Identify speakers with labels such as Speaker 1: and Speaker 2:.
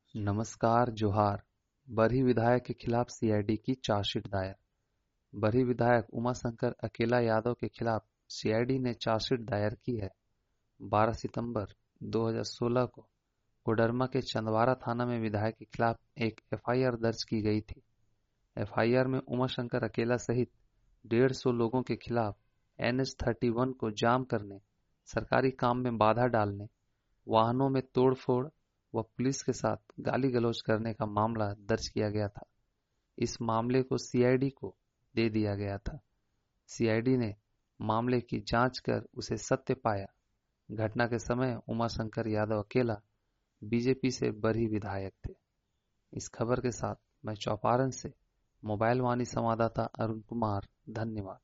Speaker 1: नमस्कार जोहार। बरही विधायक के खिलाफ सीआईडी की चार्जशीट दायर। बरही विधायक उमाशंकर अकेला यादव के खिलाफ सीआईडी ने चार्जशीट दायर की है। 12 सितंबर 2016 को कोडरमा के चंदवारा थाना में विधायक के खिलाफ एक एफआईआर दर्ज की गई थी। एफआईआर में उमाशंकर अकेला सहित 150 लोगों के खिलाफ NH-31 को जाम करने, सरकारी काम में बाधा डालने, वाहनों में तोड़फोड़ व पुलिस के साथ गाली गलौज करने का मामला दर्ज किया गया था। इस मामले को सीआईडी को दे दिया गया था। सीआईडी ने मामले की जांच कर उसे सत्य पाया। घटना के समय उमाशंकर यादव अकेला बीजेपी से बरही विधायक थे। इस खबर के साथ मैं चौपारण से मोबाइल वाणी संवाददाता अरुण कुमार, धन्यवाद।